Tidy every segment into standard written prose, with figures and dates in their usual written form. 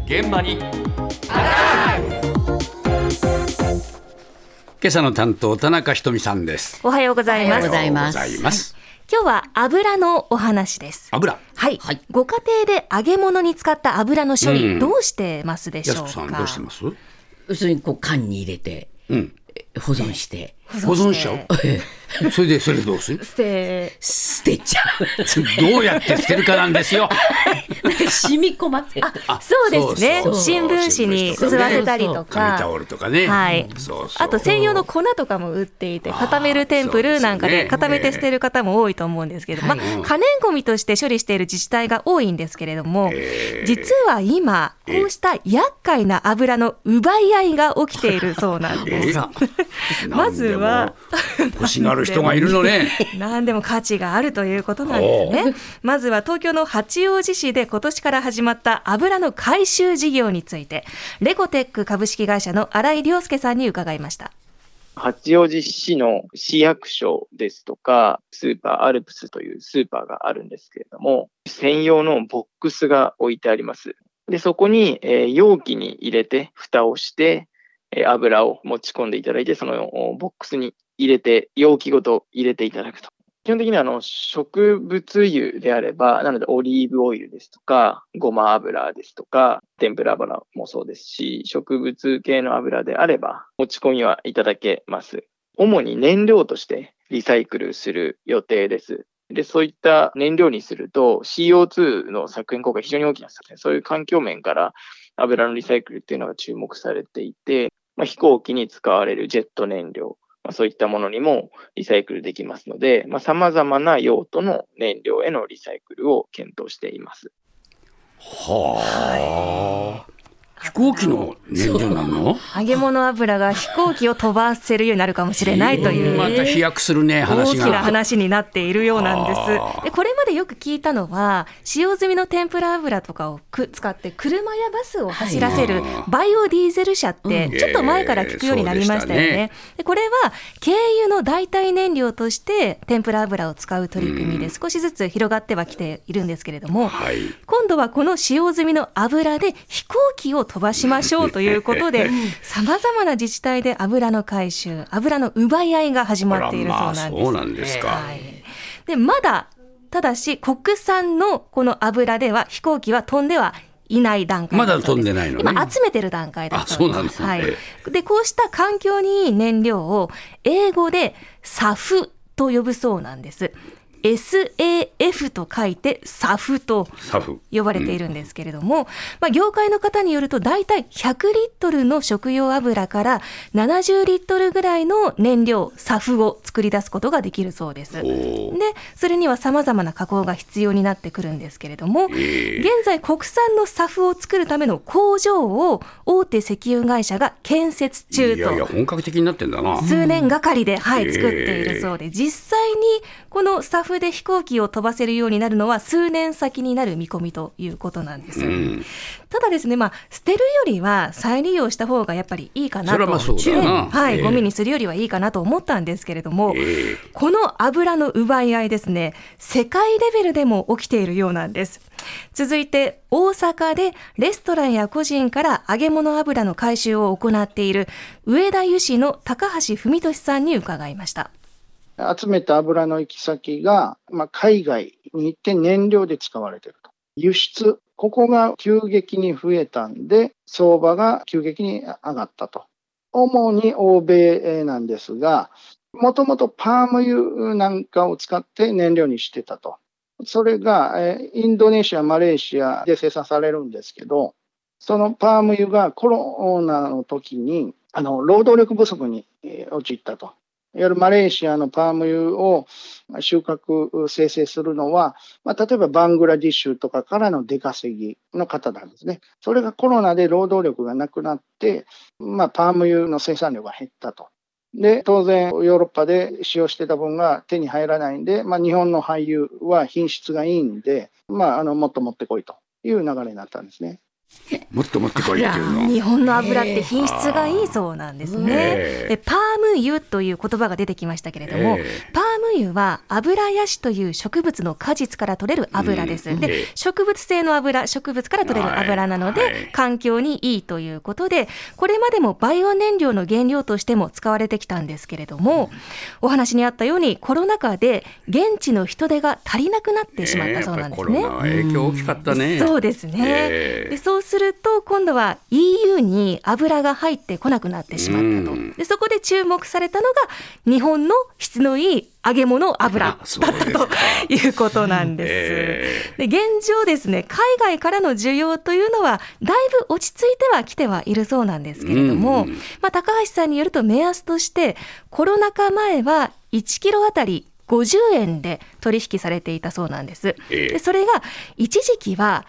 現場に今朝の担当田中ひとみさんです。 おはようございます。 おはようございます。 今日は油のお話です。 油、 はい、ご家庭で揚げ物に使った油の処理、どうしてますでしょうか。 安子さんどうしてます？ 要するに缶に入れて、保存して保存しちゃうそれでどうする？ 捨てちゃうどうやって捨てるかなんですよ染み込ませる。 そうですね。新聞紙に吸わせたりとか、 紙タオルとかね、 はい、あと専用の粉とかも売っていて、固めるテンプルなんかで固めて捨てる方も多いと思うんですけど、可燃ごみとして処理している自治体が多いんですけれども、実は今こうした厄介な油の奪い合いが起きているそうなんですまずは欲しがる人がいるのね何でも価値があるということなんですね。まずは東京の八王子市で今年から始まった油の回収事業について、レコテック株式会社の新井亮介さんに伺いました。 八王子市の市役所ですとか、スーパーアルプスというスーパーがあるんですけれども、専用のボックスが置いてあります。で、そこに容器に入れて蓋をして油を持ち込んでいただいて、そのボックスに入れて、容器ごと入れていただくと。基本的には植物油であれば、なのでオリーブオイルですとか、ごま油ですとか、天ぷら油もそうですし、植物系の油であれば持ち込みはいただけます。主に燃料としてリサイクルする予定です。で、そういった燃料にすると CO2 の削減効果が非常に大きなですね。そういう環境面から油のリサイクルっていうのが注目されていて、飛行機に使われるジェット燃料、そういったものにもリサイクルできますので、様々な用途の燃料へのリサイクルを検討しています。 はあ、飛行機の燃料なの？ 揚げ物油が飛行機を飛ばせるようになるかもしれないという、 また飛躍するね、話が大きな話になっているようなんです。でこれまでよく聞いたのは、使用済みの天ぷら油とかを使って車やバスを走らせるバイオディーゼル車ってちょっと前から聞くようになりましたよね。でこれは軽油の代替燃料として天ぷら油を使う取り組みで少しずつ広がってはきているんですけれども、今度はこの使用済みの油で飛行機を飛ばしましょうということでさまざまな自治体で油の回収、油の奪い合いが始まっているそうなんです。 そうなんですか。 でただし国産のこの油では飛行機は飛んではいない段階だそうです。 まだ飛んでないのね。 今集めてる段階だそうです。 そうなんですね。 でこうした環境にいい燃料を英語でSAFと呼ぶそうなんです。SAF と書いてSAF と呼ばれているんですけれども、業界の方によるとだいたい100リットルの食用油から70リットルぐらいの燃料SAFを作り出すことができるそうです。でそれには様々な加工が必要になってくるんですけれども、現在国産のSAFを作るための工場を大手石油会社が建設中と。 いや本格的になってんだな。 数年がかりで、作っているそうで、実際にこのSAFで飛行機を飛ばせるようになるのは数年先になる見込みということなんです。ただですね、捨てるよりは再利用した方がやっぱりいいかなと。ゴミにするよりはいいかなと思ったんですけれども、この油の奪い合いですね、世界レベルでも起きているようなんです。続いて大阪でレストランや個人から揚げ物油の回収を行っている上田油市の高橋文俊さんに伺いました。 集めた油の行き先が、海外に行って燃料で使われていると。輸出、ここが急激に増えたんで、相場が急激に上がったと。主に欧米なんですが、もともとパーム油なんかを使って燃料にしてたと。それがインドネシア、マレーシアで生産されるんですけど、そのパーム油がコロナの時に労働力不足に陥ったと。いわゆるマレーシアのパーム油を収穫生成するのは、例えばバングラディッシュとかからの出稼ぎの方なんですね。それがコロナで労働力がなくなって、パーム油の生産量が減ったと。で、当然ヨーロッパで使用してた分が手に入らないんで、日本の廃油は品質がいいんで、もっと持ってこいという流れになったんですね。 もっと持ってこいっていうの。 日本の油って品質がいいそうなんですね。でパーム油という言葉が出てきましたけれども、パーム油はアブラヤシという植物の果実から取れる油です。で植物性の油、植物から取れる油なので、環境にいいということで、これまでもバイオ燃料の原料としても使われてきたんですけれども、お話にあったようにコロナ禍で現地の人手が足りなくなってしまったそうなんですね。 コロナ影響大きかったね。 そうですね。でそうすると今度は EU に油が入ってこなくなってしまったと。でそこで注目されたのが日本の質のいい揚げ物油だったということなんです。で現状ですね、海外からの需要というのはだいぶ落ち着いてはきてはいるそうなんですけれども、高橋さんによると目安としてコロナ禍前は1キロあたり50円で取引されていたそうなんです。でそれが一時期は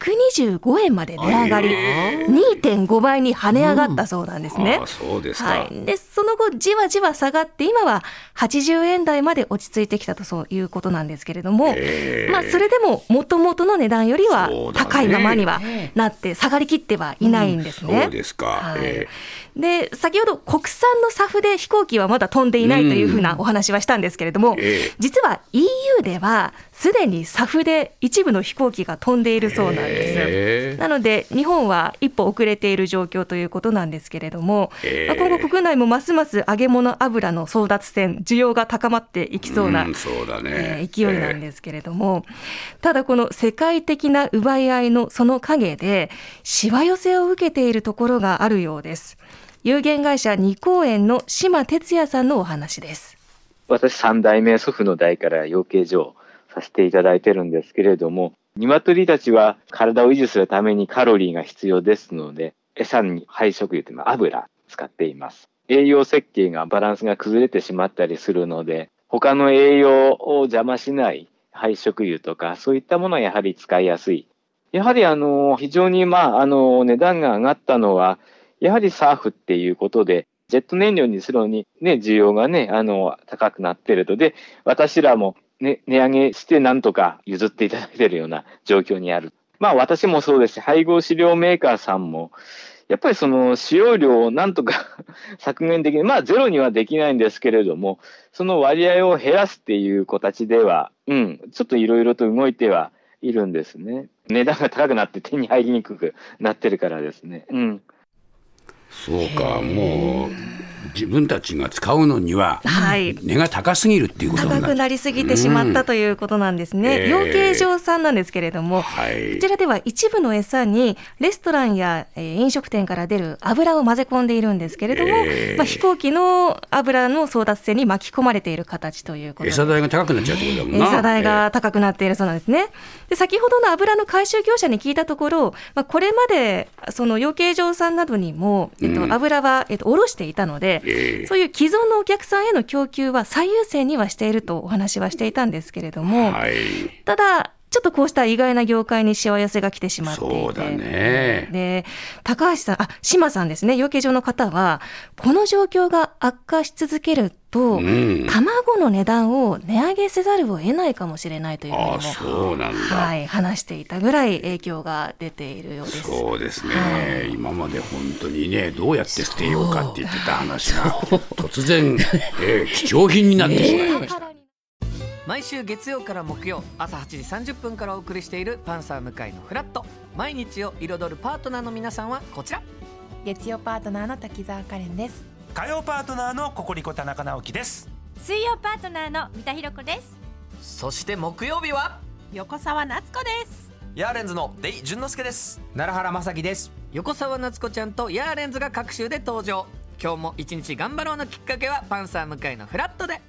125円まで値上がり、2.5 倍に跳ね上がったそうなんですね。 そうですか。 でその後じわじわ下がって今は80円台まで落ち着いてきたとそういうことなんですけれども、それでも元々の値段よりは高いままにはなって下がりきってはいないんですね。 そうですか。 で先ほど国産のSAFで飛行機はまだ飛んでいないというふうなお話はしたんですけれども、実は EU ではすでにSAFで一部の飛行機が飛んでいるそうなんです。なので日本は一歩遅れている状況ということなんですけれども、今後国内もますます揚げ物油の争奪戦、需要が高まっていきそうな、勢いなんですけれども、ただこの世界的な奪い合いのその陰でしわ寄せを受けているところがあるようです。有限会社二幸園の島哲也さんのお話です。 私3代目祖父の代から養鶏場をさせていただいてるんですけれども、鶏たちは体を維持するためにカロリーが必要ですので、餌に配食油というのは油使っています。栄養設計がバランスが崩れてしまったりするので、他の栄養を邪魔しない配食油とかそういったものはやはり使いやすい。やはり非常に値段が上がったのはやはりSAFっていうことで、ジェット燃料にするのに需要が高くなっているので、私らも値上げしてなんとか譲っていただいているような状況にある。私もそうですし、配合飼料メーカーさんもやっぱりその使用量をなんとか削減できない、ゼロにはできないんですけれども、その割合を減らすっていう形では、ちょっといろいろと動いてはいるんですね。値段が高くなって手に入りにくくなってるからですね。 そうか、もう自分たちが使うのには値が高すぎるっていうこと高くなりすぎてしまったということなんですね。養鶏場さんなんですけれども、こちらでは一部の餌にレストランや飲食店から出る油を混ぜ込んでいるんですけれども、飛行機の油の争奪戦に巻き込まれている形ということで、 餌代が高くなっちゃうってことだもんな。 餌代が高くなっているそうなんですね。で先ほどの油の回収業者に聞いたところ、これまでその養鶏場さんなどにも、油は卸していたので、そういう既存のお客さんへの供給は最優先にはしているとお話はしていたんですけれども、ただちょっとこうした意外な業界にしわ寄せが来てしまっていて、 そうだね。 で高橋さん、島さんですね、養鶏場の方はこの状況が悪化し続けると、卵の値段を値上げせざるを得ないかもしれないというふうにもそうなんだ、 話していたぐらい影響が出ているようです。 そうですね、今まで本当にね、どうやって捨てようかって言ってた話が突然、貴重品になってしまいました。 毎週月曜から木曜朝8時30分からお送りしているパンサー向井のフラット。毎日を彩るパートナーの皆さんはこちら。 月曜パートナーの滝沢カレンです。 火曜パートナーのココリコ田中直樹です。 水曜パートナーの三田寛子です。 そして木曜日は横澤夏子です。 ヤーレンズのデイ淳之介です。 奈良原正樹です。 横澤夏子ちゃんとヤーレンズが各週で登場。今日も一日頑張ろうのきっかけはパンサー向井のフラットで。